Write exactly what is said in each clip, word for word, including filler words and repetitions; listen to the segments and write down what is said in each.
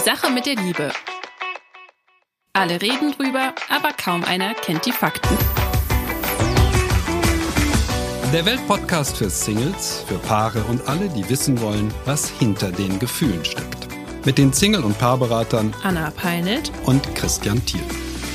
Sache mit der Liebe. Alle reden drüber, aber kaum einer kennt die Fakten. Der Weltpodcast für Singles, für Paare und alle, die wissen wollen, was hinter den Gefühlen steckt. Mit den Single- und Paarberatern Anna Peinelt und Christian Thiel.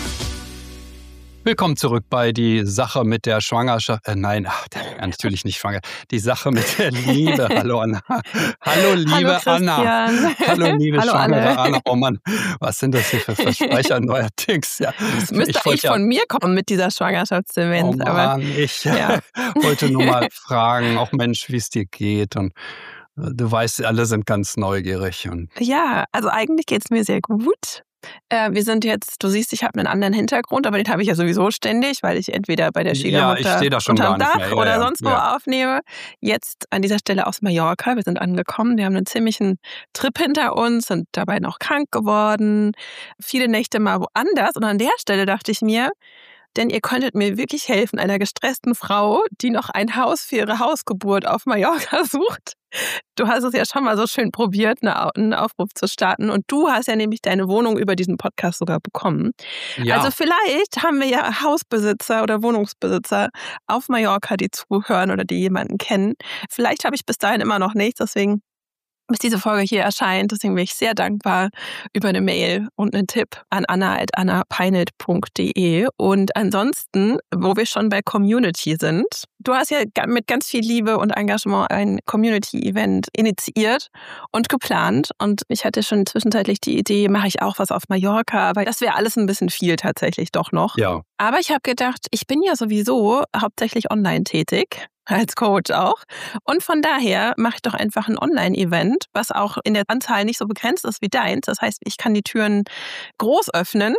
Willkommen zurück bei Die Sache mit der Schwangerschaft. Äh, nein, ach, der, natürlich nicht schwanger. Die Sache mit der Liebe. Hallo Anna. Hallo liebe Hallo Anna. Hallo liebe Hallo schwangere alle. Anna. Oh Mann, was sind das hier für Versprecher neuerdings? Ja, Es müsste ich eigentlich wollte ja, von mir kommen mit dieser Schwangerschaftsdemenz. oh aber Mann, ich ja. wollte nur mal fragen, auch Mensch, wie es dir geht. Und äh, du weißt, alle sind ganz neugierig. Und Ja, also eigentlich geht es mir sehr gut. Äh, wir sind jetzt, du siehst, ich habe einen anderen Hintergrund, aber den habe ich ja sowieso ständig, weil ich entweder bei der ja, ich Schwiegermutter stehe da schon unterm gar nicht Dach mehr. Ja, oder ja, sonst wo ja. aufnehme. Jetzt an dieser Stelle aus Mallorca. Wir sind angekommen. Wir haben einen ziemlichen Trip hinter uns, sind dabei noch krank geworden. Viele Nächte mal woanders. Und an der Stelle dachte ich mir, denn ihr könntet mir wirklich helfen, einer gestressten Frau, die noch ein Haus für ihre Hausgeburt auf Mallorca sucht. Du hast es ja schon mal so schön probiert, einen Aufruf zu starten. Und du hast ja nämlich deine Wohnung über diesen Podcast sogar bekommen. Ja. Also vielleicht haben wir ja Hausbesitzer oder Wohnungsbesitzer auf Mallorca, die zuhören oder die jemanden kennen. Vielleicht habe ich bis dahin immer noch nichts, deswegen bis diese Folge hier erscheint. Deswegen bin ich sehr dankbar über eine Mail und einen Tipp an anna at anna peinelt punkt de. Und ansonsten, wo wir schon bei Community sind, du hast ja mit ganz viel Liebe und Engagement ein Community-Event initiiert und geplant. Und ich hatte schon zwischenzeitlich die Idee, mache ich auch was auf Mallorca, aber das wäre alles ein bisschen viel tatsächlich doch noch. Ja. Aber ich habe gedacht, ich bin ja sowieso hauptsächlich online tätig. Als Coach auch. Und von daher mache ich doch einfach ein Online-Event, was auch in der Anzahl nicht so begrenzt ist wie deins. Das heißt, ich kann die Türen groß öffnen,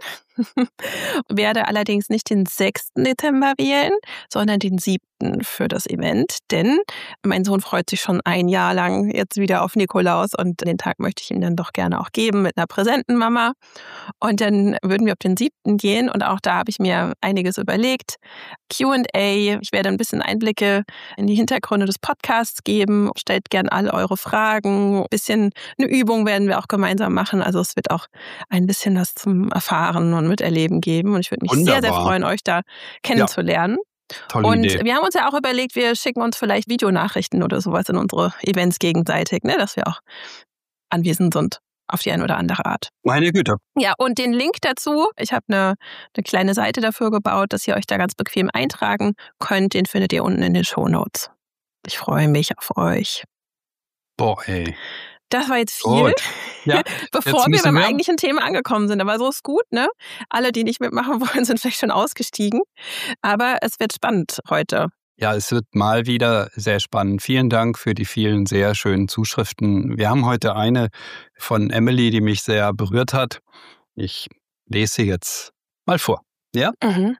werde allerdings nicht den sechsten Dezember wählen, sondern den siebten für das Event. Denn mein Sohn freut sich schon ein Jahr lang jetzt wieder auf Nikolaus und den Tag möchte ich ihm dann doch gerne auch geben mit einer präsenten Mama. Und dann würden wir auf den siebten gehen und auch da habe ich mir einiges überlegt. Q und A, ich werde ein bisschen Einblicke in die Hintergründe des Podcasts geben. Stellt gern alle eure Fragen. Ein bisschen eine Übung werden wir auch gemeinsam machen. Also es wird auch ein bisschen was zum Erfahren und Miterleben geben. Und ich würde mich Wunderbar. sehr, sehr freuen, euch da kennenzulernen. Tolle Und Idee. wir haben uns ja auch überlegt, wir schicken uns vielleicht Videonachrichten oder sowas in unsere Events gegenseitig, ne, dass wir auch anwesend sind auf die eine oder andere Art. Meine Güte. Ja, und den Link dazu, ich habe eine, eine kleine Seite dafür gebaut, dass ihr euch da ganz bequem eintragen könnt. Den findet ihr unten in den Shownotes. Ich freue mich auf euch. Boah, ey. Das war jetzt viel, Gut. Ja, bevor jetzt wir müssen beim wir- eigentlichen Thema angekommen sind. Aber so ist gut, ne? Alle, die nicht mitmachen wollen, sind vielleicht schon ausgestiegen. Aber es wird spannend heute. Ja, es wird mal wieder sehr spannend. Vielen Dank für die vielen sehr schönen Zuschriften. Wir haben heute eine von Emily, die mich sehr berührt hat. Ich lese sie jetzt mal vor. Ja? Mhm.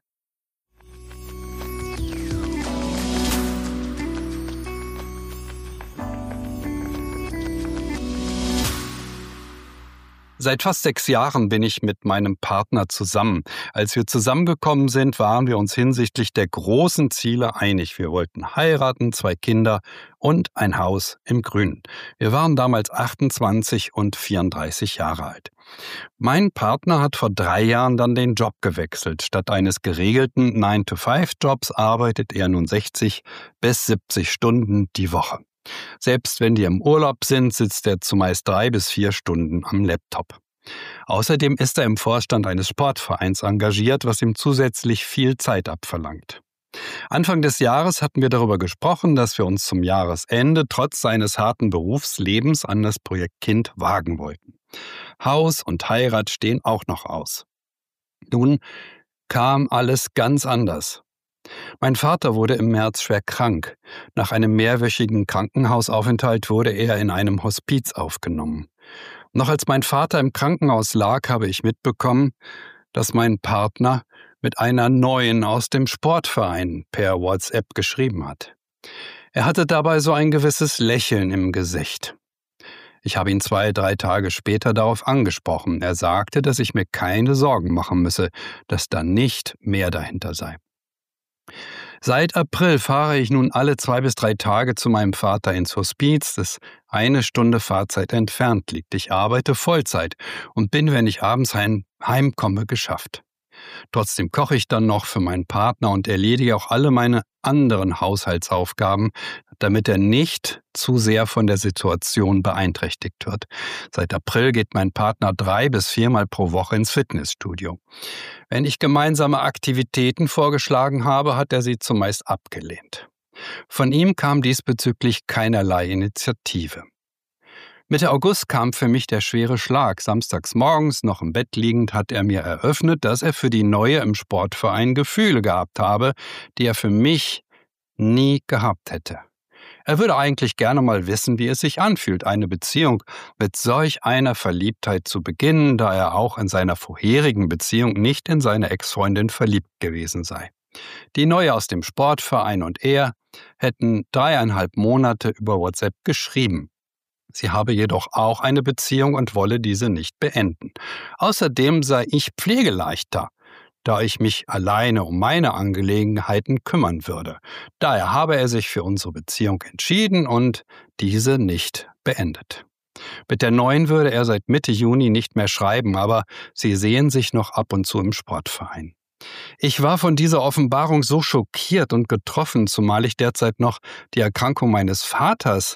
Seit fast sechs Jahren bin ich mit meinem Partner zusammen. Als wir zusammengekommen sind, waren wir uns hinsichtlich der großen Ziele einig. Wir wollten heiraten, zwei Kinder und ein Haus im Grünen. Wir waren damals achtundzwanzig und vierunddreißig Jahre alt. Mein Partner hat vor drei Jahren dann den Job gewechselt. Statt eines geregelten nine to five Jobs arbeitet er nun sechzig bis siebzig Stunden die Woche. Selbst wenn die im Urlaub sind, sitzt er zumeist drei bis vier Stunden am Laptop. Außerdem ist er im Vorstand eines Sportvereins engagiert, was ihm zusätzlich viel Zeit abverlangt. Anfang des Jahres hatten wir darüber gesprochen, dass wir uns zum Jahresende trotz seines harten Berufslebens an das Projekt Kind wagen wollten. Haus und Heirat stehen auch noch aus. Nun kam alles ganz anders. Mein Vater wurde im März schwer krank. Nach einem mehrwöchigen Krankenhausaufenthalt wurde er in einem Hospiz aufgenommen. Noch als mein Vater im Krankenhaus lag, habe ich mitbekommen, dass mein Partner mit einer neuen aus dem Sportverein per WhatsApp geschrieben hat. Er hatte dabei so ein gewisses Lächeln im Gesicht. Ich habe ihn zwei, drei Tage später darauf angesprochen. Er sagte, dass ich mir keine Sorgen machen müsse, dass da nicht mehr dahinter sei. Seit April fahre ich nun alle zwei bis drei Tage zu meinem Vater ins Hospiz, das eine Stunde Fahrzeit entfernt liegt. Ich arbeite Vollzeit und bin, wenn ich abends heim, heimkomme, geschafft. Trotzdem koche ich dann noch für meinen Partner und erledige auch alle meine anderen Haushaltsaufgaben, damit er nicht zu sehr von der Situation beeinträchtigt wird. Seit April geht mein Partner drei bis viermal pro Woche ins Fitnessstudio. Wenn ich gemeinsame Aktivitäten vorgeschlagen habe, hat er sie zumeist abgelehnt. Von ihm kam diesbezüglich keinerlei Initiative. Mitte August kam für mich der schwere Schlag. Samstags morgens, noch im Bett liegend, hat er mir eröffnet, dass er für die Neue im Sportverein Gefühle gehabt habe, die er für mich nie gehabt hätte. Er würde eigentlich gerne mal wissen, wie es sich anfühlt, eine Beziehung mit solch einer Verliebtheit zu beginnen, da er auch in seiner vorherigen Beziehung nicht in seine Ex-Freundin verliebt gewesen sei. Die Neue aus dem Sportverein und er hätten dreieinhalb Monate über WhatsApp geschrieben. Sie habe jedoch auch eine Beziehung und wolle diese nicht beenden. Außerdem sei ich pflegeleichter, da ich mich alleine um meine Angelegenheiten kümmern würde. Daher habe er sich für unsere Beziehung entschieden und diese nicht beendet. Mit der Neuen würde er seit Mitte Juni nicht mehr schreiben, aber sie sehen sich noch ab und zu im Sportverein. Ich war von dieser Offenbarung so schockiert und getroffen, zumal ich derzeit noch die Erkrankung meines Vaters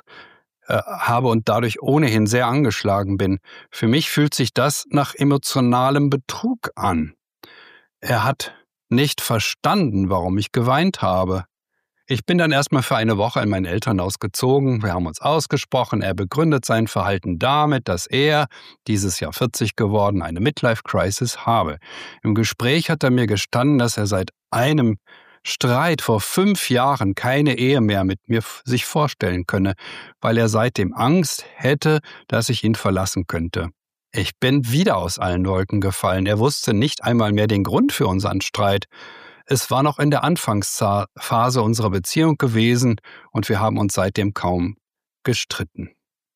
habe und dadurch ohnehin sehr angeschlagen bin. Für mich fühlt sich das nach emotionalem Betrug an. Er hat nicht verstanden, warum ich geweint habe. Ich bin dann erstmal für eine Woche in mein Elternhaus gezogen. Wir haben uns ausgesprochen. Er begründet sein Verhalten damit, dass er, dieses Jahr vierzig geworden, eine Midlife-Crisis habe. Im Gespräch hat er mir gestanden, dass er seit einem Streit vor fünf Jahren keine Ehe mehr mit mir sich vorstellen könne, weil er seitdem Angst hätte, dass ich ihn verlassen könnte. Ich bin wieder aus allen Wolken gefallen. Er wusste nicht einmal mehr den Grund für unseren Streit. Es war noch in der Anfangsphase unserer Beziehung gewesen und wir haben uns seitdem kaum gestritten.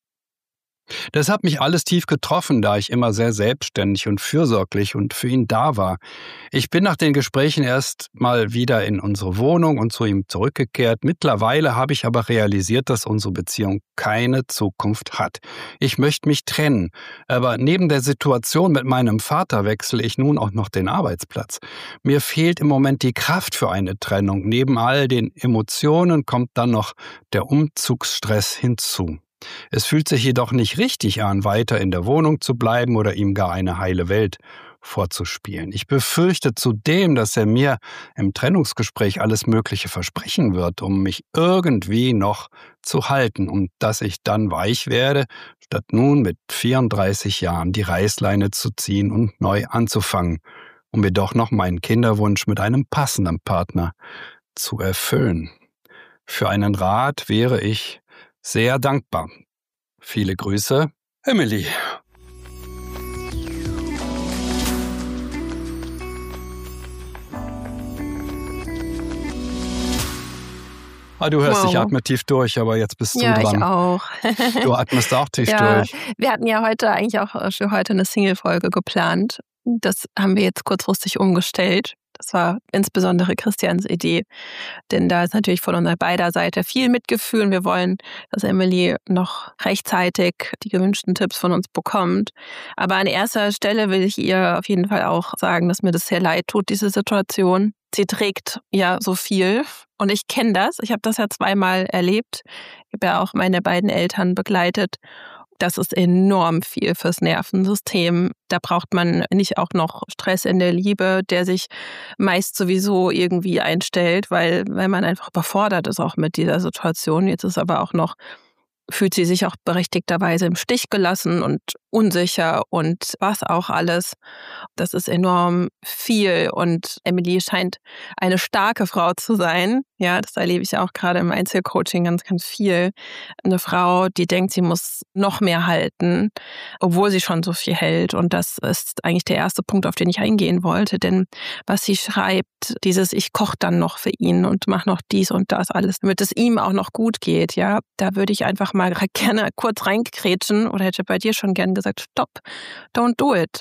Das hat mich alles tief getroffen, da ich immer sehr selbstständig und fürsorglich und für ihn da war. Ich bin nach den Gesprächen erst mal wieder in unsere Wohnung und zu ihm zurückgekehrt. Mittlerweile habe ich aber realisiert, dass unsere Beziehung keine Zukunft hat. Ich möchte mich trennen, aber neben der Situation mit meinem Vater wechsle ich nun auch noch den Arbeitsplatz. Mir fehlt im Moment die Kraft für eine Trennung. Neben all den Emotionen kommt dann noch der Umzugsstress hinzu. Es fühlt sich jedoch nicht richtig an, weiter in der Wohnung zu bleiben oder ihm gar eine heile Welt vorzuspielen. Ich befürchte zudem, dass er mir im Trennungsgespräch alles Mögliche versprechen wird, um mich irgendwie noch zu halten und dass ich dann weich werde, statt nun mit vierunddreißig Jahren die Reißleine zu ziehen und neu anzufangen, um mir doch noch meinen Kinderwunsch mit einem passenden Partner zu erfüllen. Für einen Rat wäre ich sehr dankbar. Viele Grüße, Emily. Ah, du hörst, wow. Ich atme tief durch, aber jetzt bist du ja, dran. Ja, ich auch. Du atmest auch tief ja, durch. Wir hatten ja heute eigentlich auch für heute eine Single-Folge geplant. Das haben wir jetzt kurzfristig umgestellt. Das war insbesondere Christians Idee, denn da ist natürlich von unserer beider Seite viel Mitgefühl und wir wollen, dass Emily noch rechtzeitig die gewünschten Tipps von uns bekommt. Aber an erster Stelle will ich ihr auf jeden Fall auch sagen, dass mir das sehr leid tut, diese Situation. Sie trägt ja so viel und ich kenne das. Ich habe das ja zweimal erlebt. Ich habe ja auch meine beiden Eltern begleitet. Das ist enorm viel fürs Nervensystem. Da braucht man nicht auch noch Stress in der Liebe, der sich meist sowieso irgendwie einstellt, weil, weil man einfach überfordert ist auch mit dieser Situation. Jetzt ist aber auch noch, fühlt sie sich auch berechtigterweise im Stich gelassen und unsicher und was auch alles. Das ist enorm viel und Emily scheint eine starke Frau zu sein. Ja, das erlebe ich auch gerade im Einzelcoaching ganz, ganz viel. Eine Frau, die denkt, sie muss noch mehr halten, obwohl sie schon so viel hält. Und das ist eigentlich der erste Punkt, auf den ich eingehen wollte. Denn was sie schreibt, dieses ich koche dann noch für ihn und mache noch dies und das alles, damit es ihm auch noch gut geht, ja, da würde ich einfach mal gerne kurz reingrätschen oder hätte bei dir schon gern gesagt, stopp, don't do it.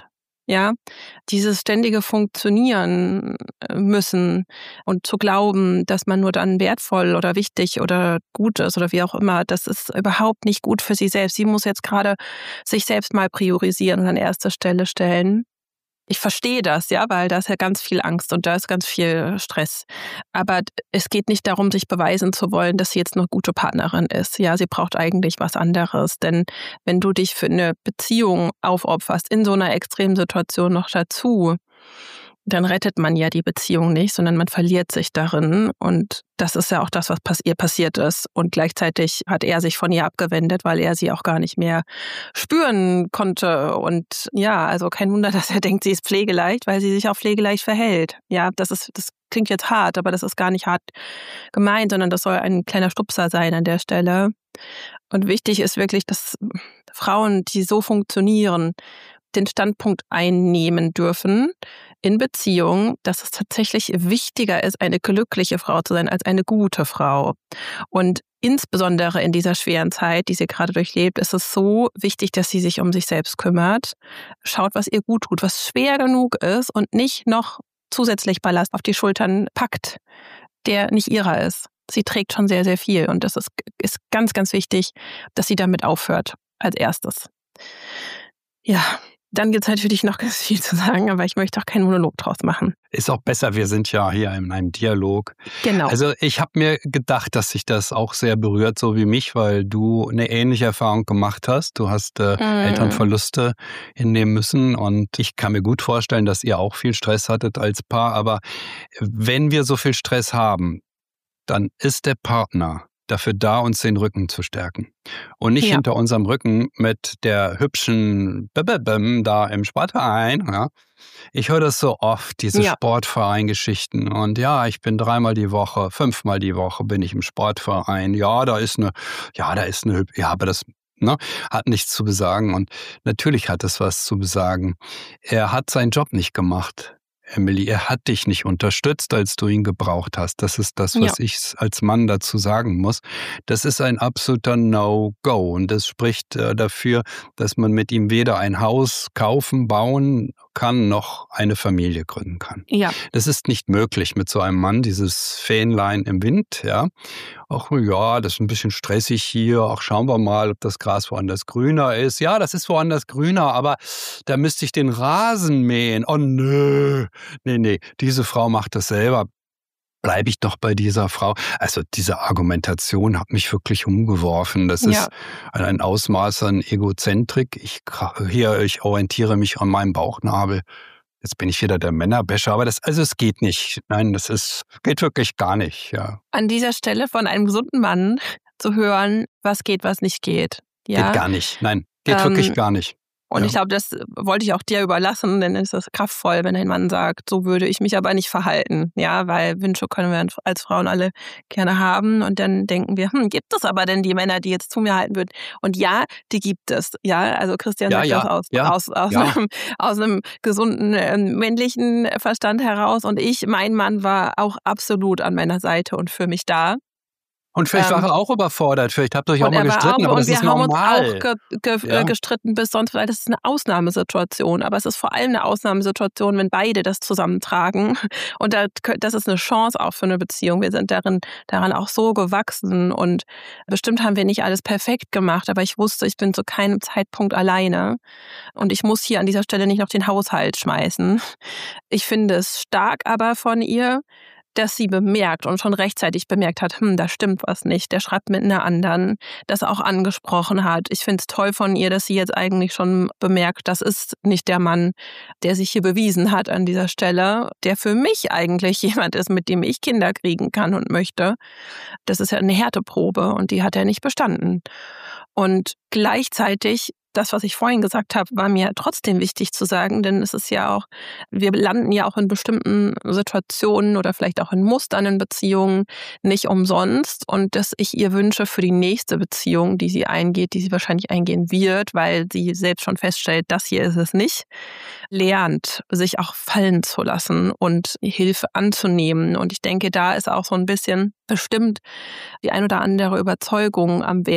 Ja, dieses ständige Funktionieren müssen und zu glauben, dass man nur dann wertvoll oder wichtig oder gut ist oder wie auch immer, das ist überhaupt nicht gut für sie selbst. Sie muss jetzt gerade sich selbst mal priorisieren und an erste Stelle stellen. Ich verstehe das, ja, weil da ist ja ganz viel Angst und da ist ganz viel Stress. Aber es geht nicht darum, sich beweisen zu wollen, dass sie jetzt eine gute Partnerin ist. Ja, sie braucht eigentlich was anderes. Denn wenn du dich für eine Beziehung aufopferst, in so einer extremen Situation noch dazu, dann rettet man ja die Beziehung nicht, sondern man verliert sich darin. Und das ist ja auch das, was pass- ihr passiert ist. Und gleichzeitig hat er sich von ihr abgewendet, weil er sie auch gar nicht mehr spüren konnte. Und ja, also kein Wunder, dass er denkt, sie ist pflegeleicht, weil sie sich auch pflegeleicht verhält. Ja, das ist, das klingt jetzt hart, aber das ist gar nicht hart gemeint, sondern das soll ein kleiner Stupser sein an der Stelle. Und wichtig ist wirklich, dass Frauen, die so funktionieren, den Standpunkt einnehmen dürfen in Beziehungen, dass es tatsächlich wichtiger ist, eine glückliche Frau zu sein, als eine gute Frau. Und insbesondere in dieser schweren Zeit, die sie gerade durchlebt, ist es so wichtig, dass sie sich um sich selbst kümmert, schaut, was ihr gut tut, was schwer genug ist und nicht noch zusätzlich Ballast auf die Schultern packt, der nicht ihrer ist. Sie trägt schon sehr, sehr viel und das ist, ist ganz, ganz wichtig, dass sie damit aufhört als erstes. Ja, dann gibt es natürlich noch ganz viel zu sagen, aber ich möchte auch keinen Monolog draus machen. Ist auch besser, wir sind ja hier in einem Dialog. Genau. Also ich habe mir gedacht, dass sich das auch sehr berührt, so wie mich, weil du eine ähnliche Erfahrung gemacht hast. Du hast äh, mm. Elternverluste hinnehmen müssen und ich kann mir gut vorstellen, dass ihr auch viel Stress hattet als Paar. Aber wenn wir so viel Stress haben, dann ist der Partner dafür da, uns den Rücken zu stärken. Und nicht ja. hinter unserem Rücken mit der hübschen Bäm da im Sportverein. Ja. Ich höre das so oft, diese ja. Sportverein-Geschichten. Und ja, ich bin dreimal die Woche, fünfmal die Woche bin ich im Sportverein. Ja, da ist eine, ja, da ist eine, ja, aber das ne, hat nichts zu besagen. Und natürlich hat es was zu besagen. Er hat seinen Job nicht gemacht. Emily, er hat dich nicht unterstützt, als du ihn gebraucht hast. Das ist das, was ja. ich als Mann dazu sagen muss. Das ist ein absoluter No-Go. Und das spricht äh, dafür, dass man mit ihm weder ein Haus kaufen, bauen kann, noch eine Familie gründen kann. Ja. Das ist nicht möglich mit so einem Mann, dieses Fähnlein im Wind. Ja. Ach ja, das ist ein bisschen stressig hier. Ach, schauen wir mal, ob das Gras woanders grüner ist. Ja, das ist woanders grüner, aber da müsste ich den Rasen mähen. Oh nö. Nee, nee, diese Frau macht das selber. Bleibe ich doch bei dieser Frau. Also diese Argumentation hat mich wirklich umgeworfen. Das ja. ist ein Ausmaß an Egozentrik. Ich, hier, ich orientiere mich an meinem Bauchnabel. Jetzt bin ich wieder der Männerbäscher, aber das, also es geht nicht. Nein, das ist, geht wirklich gar nicht. Ja. An dieser Stelle von einem gesunden Mann zu hören, was geht, was nicht geht. Ja? Geht gar nicht. Nein, geht ähm, wirklich gar nicht. Und ja. ich glaube, das wollte ich auch dir überlassen, denn es ist kraftvoll, wenn ein Mann sagt, so würde ich mich aber nicht verhalten. Ja, weil Wünsche können wir als Frauen alle gerne haben. Und dann denken wir, hm, gibt es aber denn die Männer, die jetzt zu mir halten würden? Und ja, die gibt es. Ja, also Christian ja, sagt ja, das aus, ja, aus, aus, ja. einem, aus einem gesunden äh, männlichen Verstand heraus. Und ich, mein Mann war auch absolut an meiner Seite und für mich da. Und vielleicht ähm, war er auch überfordert, vielleicht habt ihr euch auch mal gestritten, auch, aber das ist normal. Und wir haben uns auch ge- ge- ja. gestritten bis sonst, weil das ist eine Ausnahmesituation. Aber es ist vor allem eine Ausnahmesituation, wenn beide das zusammentragen. Und das ist eine Chance auch für eine Beziehung. Wir sind darin, daran auch so gewachsen und bestimmt haben wir nicht alles perfekt gemacht, aber ich wusste, ich bin zu keinem Zeitpunkt alleine. Und ich muss hier an dieser Stelle nicht noch den Haushalt schmeißen. Ich finde es stark aber von ihr, dass sie bemerkt und schon rechtzeitig bemerkt hat, hm, da stimmt was nicht, der schreibt mit einer anderen, das auch angesprochen hat. Ich finde es toll von ihr, dass sie jetzt eigentlich schon bemerkt, das ist nicht der Mann, der sich hier bewiesen hat an dieser Stelle, der für mich eigentlich jemand ist, mit dem ich Kinder kriegen kann und möchte. Das ist ja eine Härteprobe und die hat er nicht bestanden. Und gleichzeitig, das, was ich vorhin gesagt habe, war mir trotzdem wichtig zu sagen, denn es ist ja auch, wir landen ja auch in bestimmten Situationen oder vielleicht auch in Mustern in Beziehungen nicht umsonst und dass ich ihr wünsche für die nächste Beziehung, die sie eingeht, die sie wahrscheinlich eingehen wird, weil sie selbst schon feststellt, das hier ist es nicht, lernt, sich auch fallen zu lassen und Hilfe anzunehmen. Und ich denke, da ist auch so ein bisschen bestimmt die ein oder andere Überzeugung am Werk,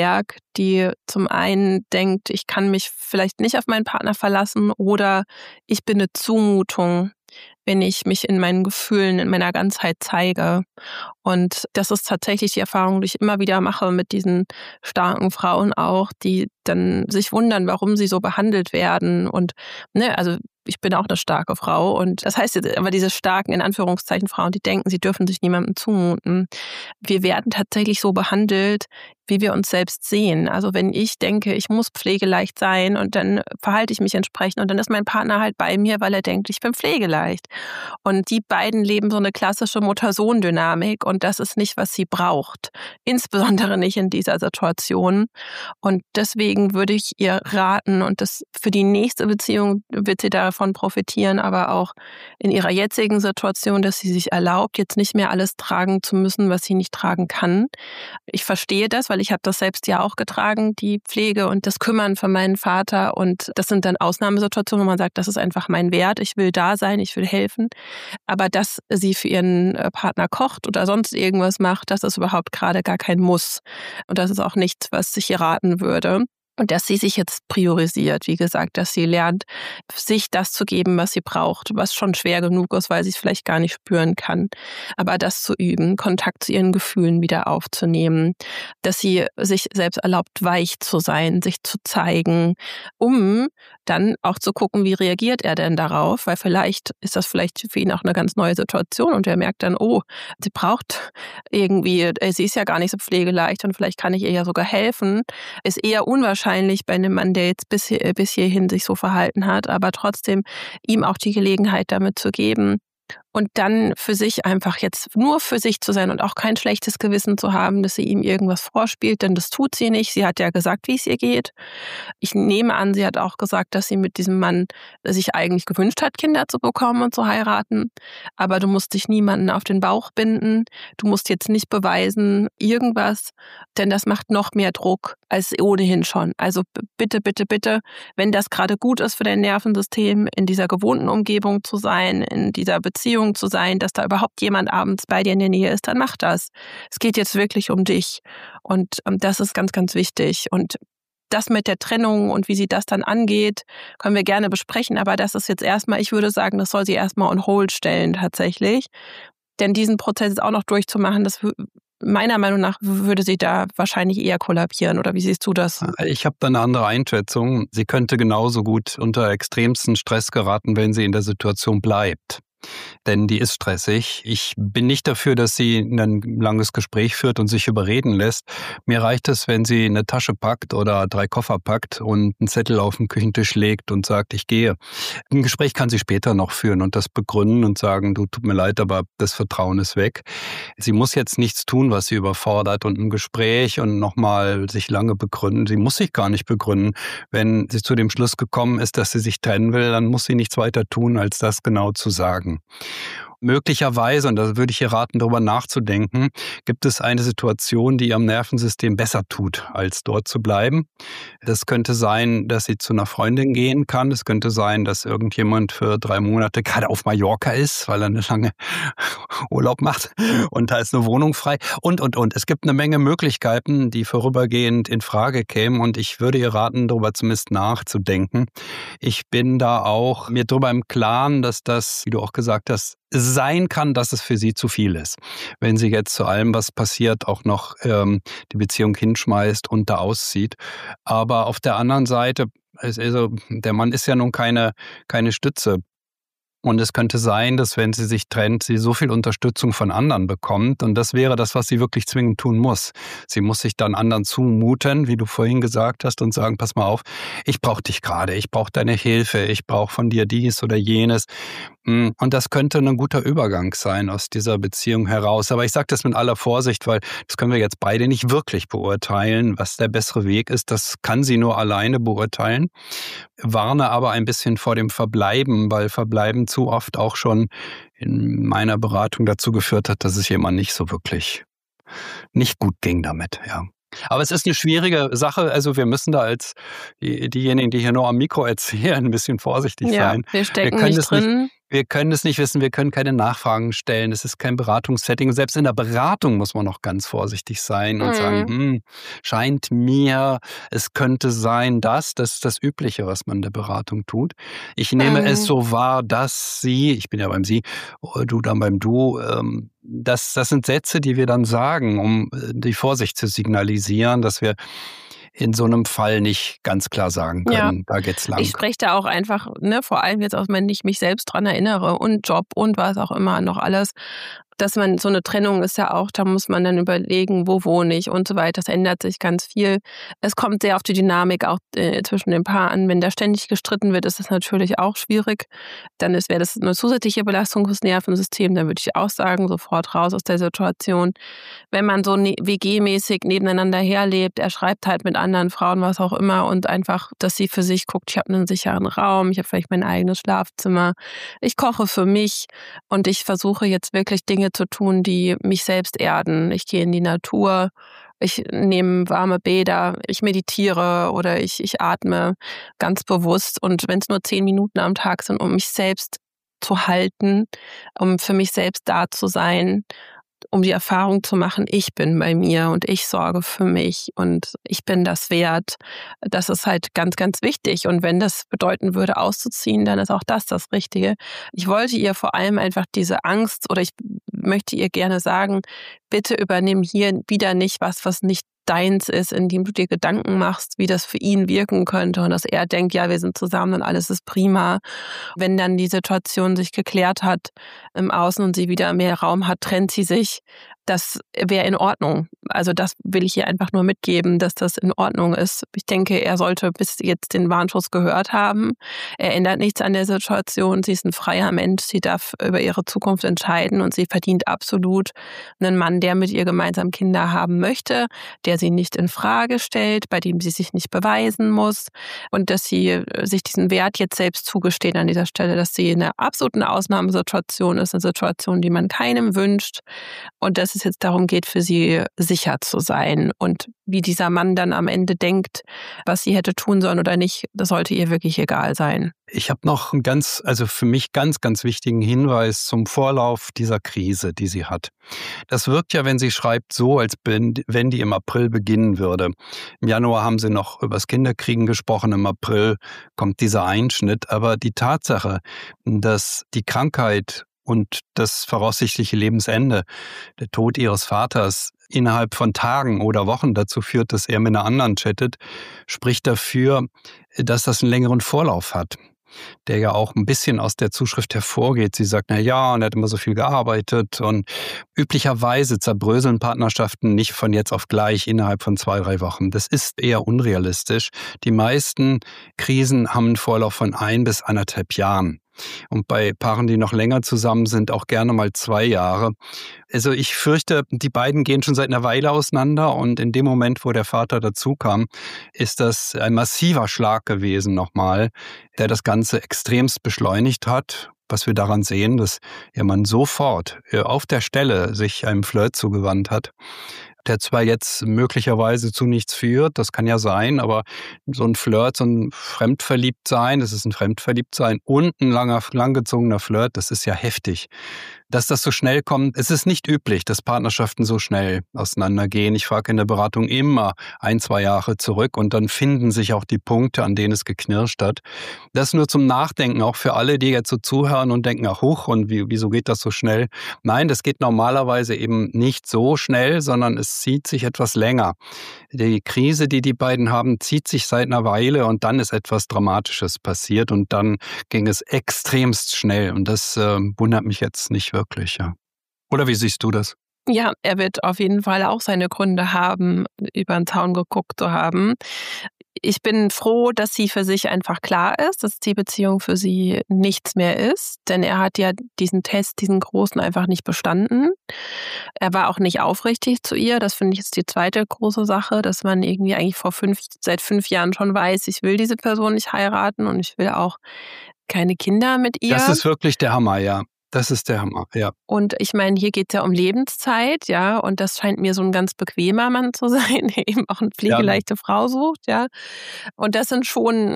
die zum einen denkt, ich kann mich vielleicht nicht auf meinen Partner verlassen oder ich bin eine Zumutung, wenn ich mich in meinen Gefühlen, in meiner Ganzheit zeige. Und das ist tatsächlich die Erfahrung, die ich immer wieder mache mit diesen starken Frauen auch, die dann sich wundern, warum sie so behandelt werden. Und ne, also ich bin auch eine starke Frau. Und das heißt jetzt aber diese starken, in Anführungszeichen, Frauen, die denken, sie dürfen sich niemandem zumuten. Wir werden tatsächlich so behandelt, wie wir uns selbst sehen. Also wenn ich denke, ich muss pflegeleicht sein und dann verhalte ich mich entsprechend und dann ist mein Partner halt bei mir, weil er denkt, ich bin pflegeleicht. Und die beiden leben so eine klassische Mutter-Sohn-Dynamik und das ist nicht, was sie braucht. Insbesondere nicht in dieser Situation. Und deswegen würde ich ihr raten, und das für die nächste Beziehung wird sie davon profitieren, aber auch in ihrer jetzigen Situation, dass sie sich erlaubt, jetzt nicht mehr alles tragen zu müssen, was sie nicht tragen kann. Ich verstehe das, weil ich habe das selbst ja auch getragen, die Pflege und das Kümmern für meinen Vater. Und das sind dann Ausnahmesituationen, wo man sagt, das ist einfach mein Wert, ich will da sein, ich will helfen. Aber dass sie für ihren Partner kocht oder sonst irgendwas macht, das ist überhaupt gerade gar kein Muss. Und das ist auch nichts, was ich ihr raten würde. Und dass sie sich jetzt priorisiert, wie gesagt, dass sie lernt, sich das zu geben, was sie braucht, was schon schwer genug ist, weil sie es vielleicht gar nicht spüren kann. Aber das zu üben, Kontakt zu ihren Gefühlen wieder aufzunehmen, dass sie sich selbst erlaubt, weich zu sein, sich zu zeigen, um dann auch zu gucken, wie reagiert er denn darauf, weil vielleicht ist das vielleicht für ihn auch eine ganz neue Situation und er merkt dann, oh, sie braucht irgendwie, sie ist ja gar nicht so pflegeleicht und vielleicht kann ich ihr ja sogar helfen, ist eher unwahrscheinlich, bei einem Mann, der jetzt bis, hier, bis hierhin sich so verhalten hat, aber trotzdem ihm auch die Gelegenheit damit zu geben und dann für sich einfach jetzt nur für sich zu sein und auch kein schlechtes Gewissen zu haben, dass sie ihm irgendwas vorspielt, denn das tut sie nicht. Sie hat ja gesagt, wie es ihr geht. Ich nehme an, sie hat auch gesagt, dass sie mit diesem Mann sich eigentlich gewünscht hat, Kinder zu bekommen und zu heiraten. Aber du musst dich niemanden auf den Bauch binden. Du musst jetzt nicht beweisen, irgendwas, denn das macht noch mehr Druck als ohnehin schon. Also bitte, bitte, bitte, wenn das gerade gut ist für dein Nervensystem, in dieser gewohnten Umgebung zu sein, in dieser Beziehung zu sein, dass da überhaupt jemand abends bei dir in der Nähe ist, dann mach das. Es geht jetzt wirklich um dich. Und ähm, das ist ganz, ganz wichtig. Und das mit der Trennung und wie sie das dann angeht, können wir gerne besprechen. Aber das ist jetzt erstmal, ich würde sagen, das soll sie erstmal on hold stellen tatsächlich. Denn diesen Prozess jetzt auch noch durchzumachen, das meiner Meinung nach würde sie da wahrscheinlich eher kollabieren. Oder wie siehst du das? Ich habe da eine andere Einschätzung. Sie könnte genauso gut unter extremsten Stress geraten, wenn sie in der Situation bleibt. Denn die ist stressig. Ich bin nicht dafür, dass sie ein langes Gespräch führt und sich überreden lässt. Mir reicht es, wenn sie eine Tasche packt oder drei Koffer packt und einen Zettel auf den Küchentisch legt und sagt, ich gehe. Ein Gespräch kann sie später noch führen und das begründen und sagen, du, tut mir leid, aber das Vertrauen ist weg. Sie muss jetzt nichts tun, was sie überfordert und ein Gespräch und nochmal sich lange begründen. Sie muss sich gar nicht begründen. Wenn sie zu dem Schluss gekommen ist, dass sie sich trennen will, dann muss sie nichts weiter tun, als das genau zu sagen. Möglicherweise, und da würde ich ihr raten, darüber nachzudenken, gibt es eine Situation, die ihrem Nervensystem besser tut, als dort zu bleiben. Das könnte sein, dass sie zu einer Freundin gehen kann. Es könnte sein, dass irgendjemand für drei Monate gerade auf Mallorca ist, weil er eine lange Urlaub macht und da ist eine Wohnung frei und, und, und. Es gibt eine Menge Möglichkeiten, die vorübergehend in Frage kämen und ich würde ihr raten, darüber zumindest nachzudenken. Ich bin da auch mir darüber im Klaren, dass das, wie du auch gesagt hast, sein kann, dass es für sie zu viel ist. Wenn sie jetzt zu allem, was passiert, auch noch ähm, die Beziehung hinschmeißt und da auszieht. Aber auf der anderen Seite, also der Mann ist ja nun keine, keine Stütze. Und es könnte sein, dass wenn sie sich trennt, sie so viel Unterstützung von anderen bekommt. Und das wäre das, was sie wirklich zwingend tun muss. Sie muss sich dann anderen zumuten, wie du vorhin gesagt hast, und sagen, pass mal auf, ich brauche dich gerade, ich brauche deine Hilfe, ich brauche von dir dies oder jenes. Und das könnte ein guter Übergang sein aus dieser Beziehung heraus. Aber ich sage das mit aller Vorsicht, weil das können wir jetzt beide nicht wirklich beurteilen, was der bessere Weg ist. Das kann sie nur alleine beurteilen. Warne aber ein bisschen vor dem Verbleiben, weil Verbleiben zu oft auch schon in meiner Beratung dazu geführt hat, dass es jemand nicht so wirklich nicht gut ging damit, ja. Aber es ist eine schwierige Sache. Also wir müssen da als die, diejenigen, die hier nur am Mikro erzählen, ein bisschen vorsichtig ja, sein. Wir stecken wir können nicht es drin. Nicht, Wir können es nicht wissen, wir können keine Nachfragen stellen, es ist kein Beratungssetting. Selbst in der Beratung muss man noch ganz vorsichtig sein und Mhm. sagen, hm, scheint mir, es könnte sein, dass, das ist das Übliche, was man in der Beratung tut. Ich nehme es Mhm. so wahr, dass Sie, ich bin ja beim Sie, du dann beim Du, ähm, das, das sind Sätze, die wir dann sagen, um äh, die Vorsicht zu signalisieren, dass wir in so einem Fall nicht ganz klar sagen Ja, können, da geht's ich lang. spreche da auch einfach, ne, vor allem jetzt auch, wenn ich mich selbst dran erinnere und Job und was auch immer noch alles, dass man so eine Trennung ist ja auch, da muss man dann überlegen, wo wohne ich und so weiter. Das ändert sich ganz viel. Es kommt sehr auf die Dynamik auch äh, zwischen den Paaren an. Wenn da ständig gestritten wird, ist das natürlich auch schwierig. Dann ist, wäre das eine zusätzliche Belastung fürs Nervensystem. Dann würde ich auch sagen, sofort raus aus der Situation. Wenn man so ne- W G-mäßig nebeneinander herlebt, er schreibt halt mit anderen Frauen, was auch immer, und einfach, dass sie für sich guckt, ich habe einen sicheren Raum, ich habe vielleicht mein eigenes Schlafzimmer, ich koche für mich und ich versuche jetzt wirklich Dinge zu tun, die mich selbst erden. Ich gehe in die Natur, ich nehme warme Bäder, ich meditiere oder ich, ich atme ganz bewusst. Und wenn es nur zehn Minuten am Tag sind, um mich selbst zu halten, um für mich selbst da zu sein, um die Erfahrung zu machen, ich bin bei mir und ich sorge für mich und ich bin das wert. Das ist halt ganz, ganz wichtig. Und wenn das bedeuten würde, auszuziehen, dann ist auch das das Richtige. Ich wollte ihr vor allem einfach diese Angst, oder ich möchte ihr gerne sagen, bitte übernimm hier wieder nicht was, was nicht deins ist, indem du dir Gedanken machst, wie das für ihn wirken könnte und dass er denkt, ja, wir sind zusammen und alles ist prima. Wenn dann die Situation sich geklärt hat im Außen und sie wieder mehr Raum hat, trennt sie sich. Das wäre in Ordnung. Also das will ich ihr einfach nur mitgeben, dass das in Ordnung ist. Ich denke, er sollte bis jetzt den Warnschuss gehört haben. Er ändert nichts an der Situation. Sie ist ein freier Mensch. Sie darf über ihre Zukunft entscheiden und sie verdient absolut einen Mann, der mit ihr gemeinsam Kinder haben möchte, der sie nicht in Frage stellt, bei dem sie sich nicht beweisen muss und dass sie sich diesen Wert jetzt selbst zugesteht an dieser Stelle, dass sie in einer absoluten Ausnahmesituation ist, eine Situation, die man keinem wünscht und dass es jetzt darum geht, für sie sicher zu sein. Und wie dieser Mann dann am Ende denkt, was sie hätte tun sollen oder nicht, das sollte ihr wirklich egal sein. Ich habe noch einen ganz, also für mich ganz, ganz wichtigen Hinweis zum Vorlauf dieser Krise, die sie hat. Das wirkt ja, wenn sie schreibt, so, als wenn die im April beginnen würde. Im Januar haben sie noch übers Kinderkriegen gesprochen, im April kommt dieser Einschnitt. Aber die Tatsache, dass die Krankheit und das voraussichtliche Lebensende, der Tod ihres Vaters, innerhalb von Tagen oder Wochen dazu führt, dass er mit einer anderen chattet, spricht dafür, dass das einen längeren Vorlauf hat, der ja auch ein bisschen aus der Zuschrift hervorgeht. Sie sagt, na ja, und er hat immer so viel gearbeitet und üblicherweise zerbröseln Partnerschaften nicht von jetzt auf gleich innerhalb von zwei, drei Wochen. Das ist eher unrealistisch. Die meisten Krisen haben einen Vorlauf von ein bis anderthalb Jahren. Und bei Paaren, die noch länger zusammen sind, auch gerne mal zwei Jahre. Also ich fürchte, die beiden gehen schon seit einer Weile auseinander und in dem Moment, wo der Vater dazu kam, ist das ein massiver Schlag gewesen nochmal, der das Ganze extremst beschleunigt hat. Was wir daran sehen, dass ihr Mann sofort auf der Stelle sich einem Flirt zugewandt hat, der zwar jetzt möglicherweise zu nichts führt, das kann ja sein, aber so ein Flirt, so ein Fremdverliebtsein, das ist ein Fremdverliebtsein und ein langer, langgezogener Flirt, das ist ja heftig. Dass das so schnell kommt, es ist nicht üblich, dass Partnerschaften so schnell auseinandergehen. Ich frage in der Beratung immer ein, zwei Jahre zurück und dann finden sich auch die Punkte, an denen es geknirscht hat. Das nur zum Nachdenken, auch für alle, die jetzt so zuhören und denken, ach hoch, und wie, wieso geht das so schnell? Nein, das geht normalerweise eben nicht so schnell, sondern es zieht sich etwas länger. Die Krise, die die beiden haben, zieht sich seit einer Weile und dann ist etwas Dramatisches passiert und dann ging es extremst schnell und das äh, wundert mich jetzt nicht wirklich. Ja. Oder wie siehst du das? Ja, er wird auf jeden Fall auch seine Gründe haben, über den Zaun geguckt zu haben. Ich bin froh, dass sie für sich einfach klar ist, dass die Beziehung für sie nichts mehr ist, denn er hat ja diesen Test, diesen großen, einfach nicht bestanden. Er war auch nicht aufrichtig zu ihr. Das finde ich ist die zweite große Sache, dass man irgendwie eigentlich vor fünf, seit fünf Jahren schon weiß, ich will diese Person nicht heiraten und ich will auch keine Kinder mit ihr. Das ist wirklich der Hammer, ja. Das ist der Hammer, ja. Und ich meine, hier geht es ja um Lebenszeit, ja, und das scheint mir so ein ganz bequemer Mann zu sein, der eben auch eine pflegeleichte ja. Frau sucht, ja. Und das sind schon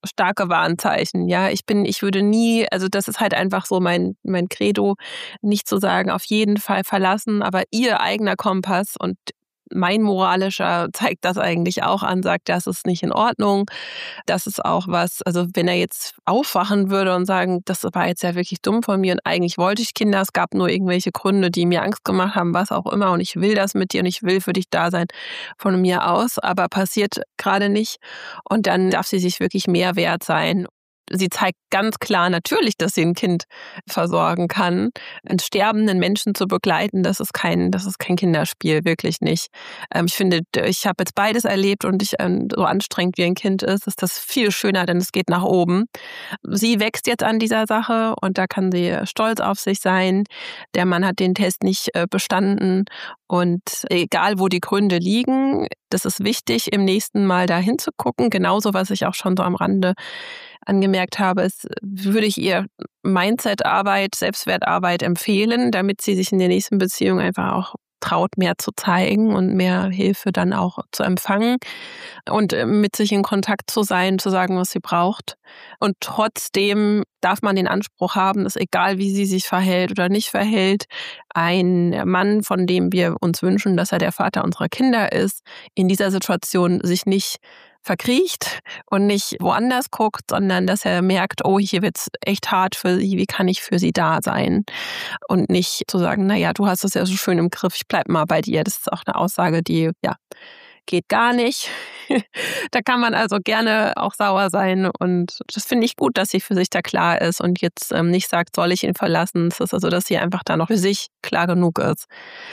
starke Warnzeichen. Ja, ich bin, ich würde nie, also das ist halt einfach so mein, mein Credo, nicht zu sagen, auf jeden Fall verlassen, aber ihr eigener Kompass und mein moralischer zeigt das eigentlich auch an, sagt, das ist nicht in Ordnung. Das ist auch was, also wenn er jetzt aufwachen würde und sagen, das war jetzt ja wirklich dumm von mir und eigentlich wollte ich Kinder, es gab nur irgendwelche Gründe, die mir Angst gemacht haben, was auch immer und ich will das mit dir und ich will für dich da sein von mir aus, aber passiert gerade nicht und dann darf sie sich wirklich mehr wert sein. Sie zeigt ganz klar natürlich, dass sie ein Kind versorgen kann. Einen sterbenden Menschen zu begleiten, das ist kein, das ist kein Kinderspiel, wirklich nicht. Ähm, ich finde, ich habe jetzt beides erlebt und ich, ähm, so anstrengend wie ein Kind ist, ist das viel schöner, denn es geht nach oben. Sie wächst jetzt an dieser Sache und da kann sie stolz auf sich sein. Der Mann hat den Test nicht äh, bestanden und egal, wo die Gründe liegen, das ist wichtig, im nächsten Mal da hinzugucken. Genauso, was ich auch schon so am Rande angemerkt habe, ist, würde ich ihr Mindset-Arbeit, Selbstwertarbeit empfehlen, damit sie sich in der nächsten Beziehung einfach auch traut, mehr zu zeigen und mehr Hilfe dann auch zu empfangen und mit sich in Kontakt zu sein, zu sagen, was sie braucht. Und trotzdem darf man den Anspruch haben, dass egal wie sie sich verhält oder nicht verhält, ein Mann, von dem wir uns wünschen, dass er der Vater unserer Kinder ist, in dieser Situation sich nicht verkriecht und nicht woanders guckt, sondern dass er merkt, oh, hier wird's echt hart für sie, wie kann ich für sie da sein? Und nicht zu sagen, naja, du hast es ja so schön im Griff, ich bleib mal bei dir. Das ist auch eine Aussage, die, ja, geht gar nicht. Da kann man also gerne auch sauer sein und das finde ich gut, dass sie für sich da klar ist und jetzt ähm, nicht sagt, soll ich ihn verlassen? Es ist also, dass sie einfach da noch für sich klar genug ist.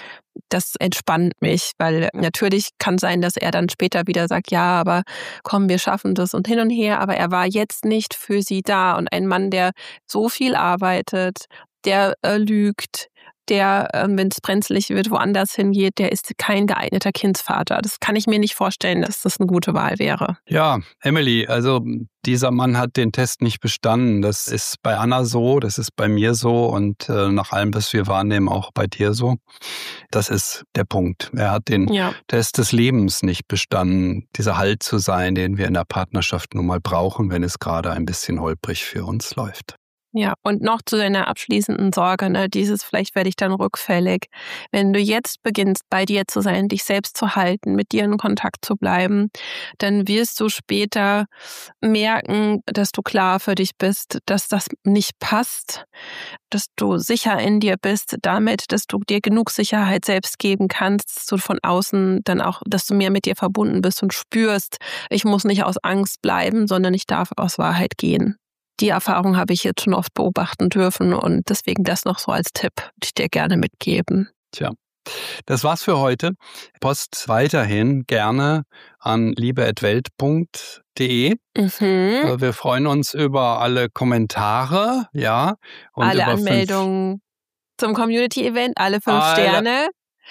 Das entspannt mich, weil natürlich kann sein, dass er dann später wieder sagt, ja, aber komm, wir schaffen das und hin und her, aber er war jetzt nicht für sie da und ein Mann, der so viel arbeitet, der äh, lügt, der, äh, wenn es brenzlig wird, woanders hingeht, der ist kein geeigneter Kindsvater. Das kann ich mir nicht vorstellen, dass das eine gute Wahl wäre. Ja, Emily, also dieser Mann hat den Test nicht bestanden. Das ist bei Anna so, das ist bei mir so und äh, nach allem, was wir wahrnehmen, auch bei dir so. Das ist der Punkt. Er hat den ja. Test des Lebens nicht bestanden, dieser Halt zu sein, den wir in der Partnerschaft nun mal brauchen, wenn es gerade ein bisschen holprig für uns läuft. Ja, und noch zu deiner abschließenden Sorge, ne, dieses, vielleicht werde ich dann rückfällig. Wenn du jetzt beginnst, bei dir zu sein, dich selbst zu halten, mit dir in Kontakt zu bleiben, dann wirst du später merken, dass du klar für dich bist, dass das nicht passt, dass du sicher in dir bist, damit, dass du dir genug Sicherheit selbst geben kannst, dass du von außen dann auch, dass du mehr mit dir verbunden bist und spürst, ich muss nicht aus Angst bleiben, sondern ich darf aus Wahrheit gehen. Die Erfahrung habe ich jetzt schon oft beobachten dürfen und deswegen das noch so als Tipp, würde ich dir gerne mitgeben. Tja, das war's für heute. Post weiterhin gerne an liebe at welt punkt de. Mhm. Wir freuen uns über alle Kommentare, ja. Und alle über Anmeldungen zum Community-Event, alle fünf alle. Sterne.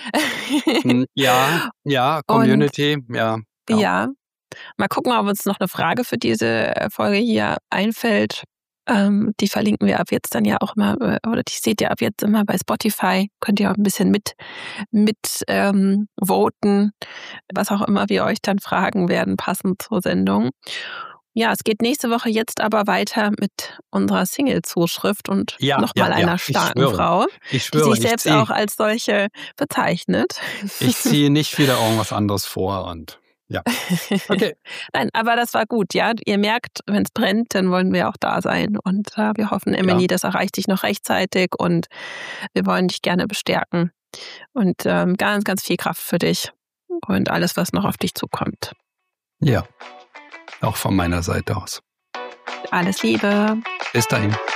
ja, ja, Community, und, ja. Ja. ja. Mal gucken, ob uns noch eine Frage für diese Folge hier einfällt. Ähm, die verlinken wir ab jetzt dann ja auch mal, oder die seht ihr ab jetzt immer bei Spotify. Könnt ihr auch ein bisschen mit, mit ähm, voten, was auch immer wir euch dann fragen werden, passend zur Sendung. Ja, es geht nächste Woche jetzt aber weiter mit unserer Single-Zuschrift und ja, nochmal ja, einer ja. starken ich Frau, ich schwöre, die sich selbst zieh, auch als solche bezeichnet. Ich ziehe nicht wieder irgendwas anderes vor und ja, okay. Nein, aber das war gut, ja. Ihr merkt, wenn es brennt, dann wollen wir auch da sein. Und äh, wir hoffen, Emily, ja. das erreicht dich noch rechtzeitig und wir wollen dich gerne bestärken. Und ähm, ganz, ganz viel Kraft für dich und alles, was noch auf dich zukommt. Ja, auch von meiner Seite aus. Alles Liebe. Bis dahin.